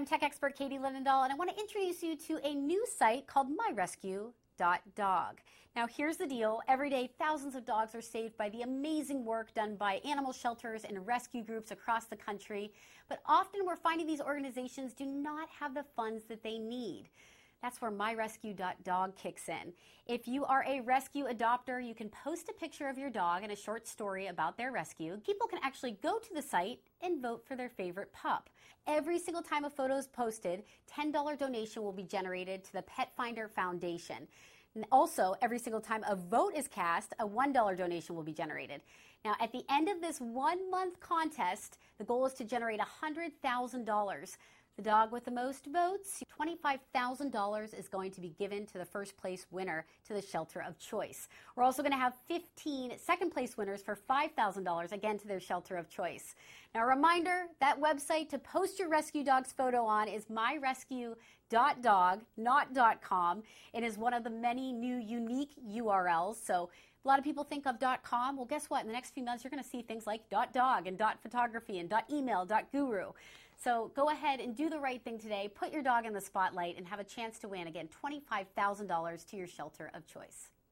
I'm tech expert Katie Linendahl, and I want to introduce you to a new site called MyRescue.dog. Now, here's the deal. Every day, thousands of dogs are saved by the amazing work done by animal shelters and rescue groups across the country. But often we're finding these organizations do not have the funds that they need. That's where MyRescue.dog kicks in. If you are a rescue adopter, you can post a picture of your dog and a short story about their rescue. People can actually go to the site and vote for their favorite pup. Every single time a photo is posted, $10 donation will be generated to the Pet Finder Foundation. And also, every single time a vote is cast, a $1 donation will be generated. Now, at the end of this 1 month contest, the goal is to generate $100,000. The dog with the most votes, $25,000 is going to be given to the first place winner to the shelter of choice. We're also going to have 15 second place winners for $5,000, again to their shelter of choice. Now, a reminder, that website to post your rescue dog's photo on is myrescue.dog, not .com. It is one of the many new unique URLs. So a lot of people think of .com. Well, guess what? In the next few months, you're going to see things like .dog and .photography and .email, .guru. So go ahead and do the right thing today. Put your dog in the spotlight and have a chance to win, again, $25,000 to your shelter of choice.